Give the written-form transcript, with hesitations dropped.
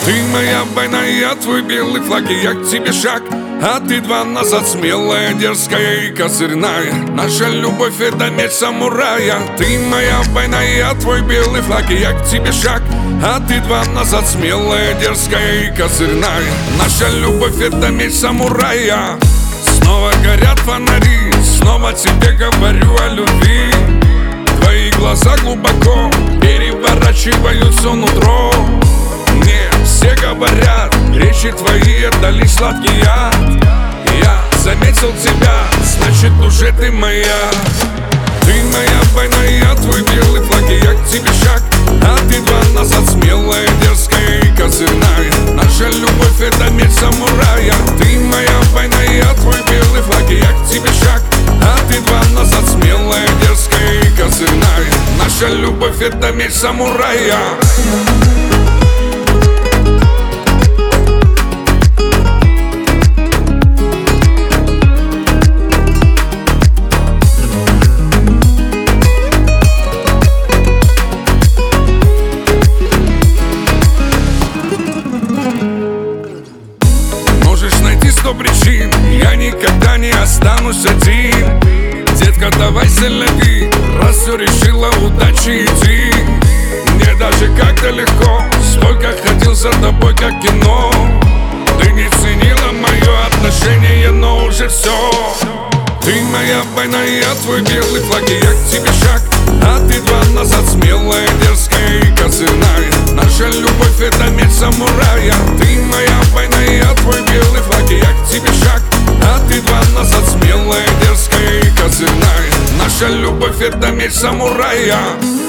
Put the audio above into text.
Ты моя война, я твой белый флаг, и я к тебе шаг, а ты два назад. Смелая, дерзкая и козырная, наша любовь — это меч самурая. Ты моя война, я твой белый флаг, и я к тебе шаг, а ты два назад. Смелая, дерзкая и козырная, наша любовь — это меч самурая. Снова горят фонари, снова тебе говорю о любви. Твои глаза глубоко переворачивают все нутро. Мне все говорят, речи твои — это лишь сладкий яд. Я заметил тебя, значит уже ты моя. Ты моя война, я твой белый флаг, и я к тебе шаг, а ты два назад. Смелая, дерзкая и козырная, наша любовь — это меч самурая. Ты моя война, я твой белый флаг, и я к тебе шаг, а ты два назад. Смелая, дерзкая и козырная, наша любовь — это меч самурая. Причин, я никогда не останусь один. Детка, давай сильней, раз все решила, удачи иди. Мне даже как-то легко, столько ходил за тобой, как кино. Ты не ценила мое отношение, но уже все. Ты моя война, я твой белый флаг, и я к тебе шаг, а ты два назад. Смелая, дерзкая и козырная, наша любовь — это меч самурая. Ты моя война, я твой белый флаг, и я к тебе шаг, а ты два назад. Смелая, дерзкая и козырная, наша любовь — это меч самурая.